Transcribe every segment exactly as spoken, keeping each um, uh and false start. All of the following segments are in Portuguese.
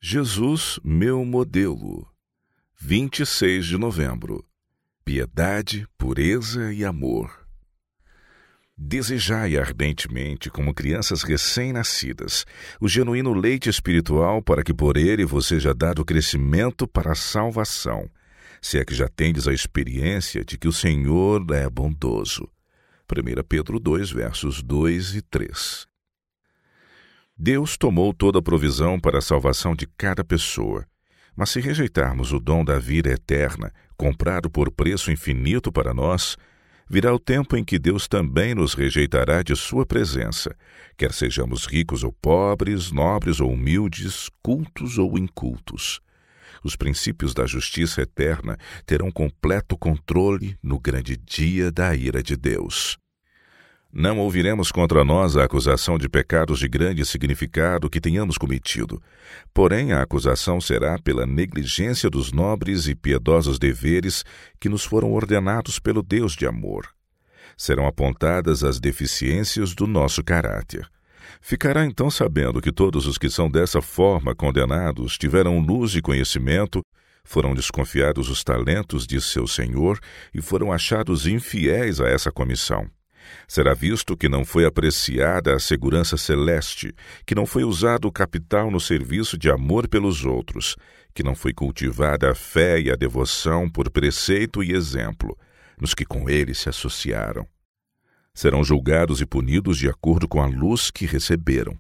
Jesus, meu modelo. vinte e seis de novembro. Piedade, pureza e amor. Desejai ardentemente, como crianças recém-nascidas, o genuíno leite espiritual, para que por ele vos seja dado crescimento para a salvação, se é que já tendes a experiência de que o Senhor é bondoso. primeira Pedro dois, versos dois e três. Deus tomou toda a provisão para a salvação de cada pessoa, mas se rejeitarmos o dom da vida eterna, comprado por preço infinito para nós, virá o tempo em que Deus também nos rejeitará de sua presença, quer sejamos ricos ou pobres, nobres ou humildes, cultos ou incultos. Os princípios da justiça eterna terão completo controle no grande dia da ira de Deus. Não ouviremos contra nós a acusação de pecados de grande significado que tenhamos cometido. Porém, a acusação será pela negligência dos nobres e piedosos deveres que nos foram ordenados pelo Deus de amor. Serão apontadas as deficiências do nosso caráter. Ficará então sabendo que todos os que são dessa forma condenados tiveram luz e conhecimento, foram desconfiados os talentos de seu Senhor e foram achados infiéis a essa comissão. Será visto que não foi apreciada a segurança celeste, que não foi usado o capital no serviço de amor pelos outros, que não foi cultivada a fé e a devoção por preceito e exemplo, nos que com ele se associaram. Serão julgados e punidos de acordo com a luz que receberam.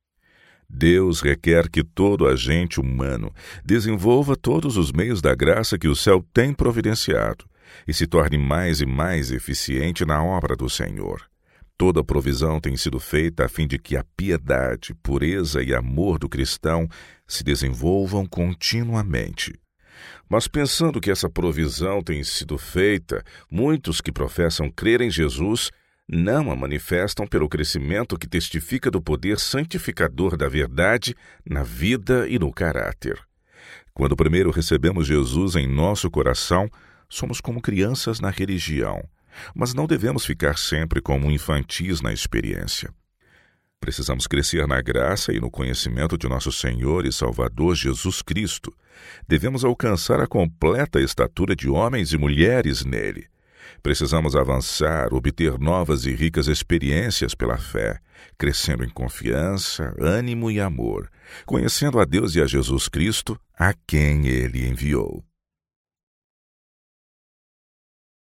Deus requer que todo agente humano desenvolva todos os meios da graça que o céu tem providenciado, e se torne mais e mais eficiente na obra do Senhor. Toda provisão tem sido feita a fim de que a piedade, pureza e amor do cristão se desenvolvam continuamente. Mas pensando que essa provisão tem sido feita, muitos que professam crer em Jesus não a manifestam pelo crescimento que testifica do poder santificador da verdade na vida e no caráter. Quando primeiro recebemos Jesus em nosso coração, somos como crianças na religião, mas não devemos ficar sempre como infantis na experiência. Precisamos crescer na graça e no conhecimento de nosso Senhor e Salvador Jesus Cristo. Devemos alcançar a completa estatura de homens e mulheres nele. Precisamos avançar, obter novas e ricas experiências pela fé, crescendo em confiança, ânimo e amor, conhecendo a Deus e a Jesus Cristo, a quem ele enviou.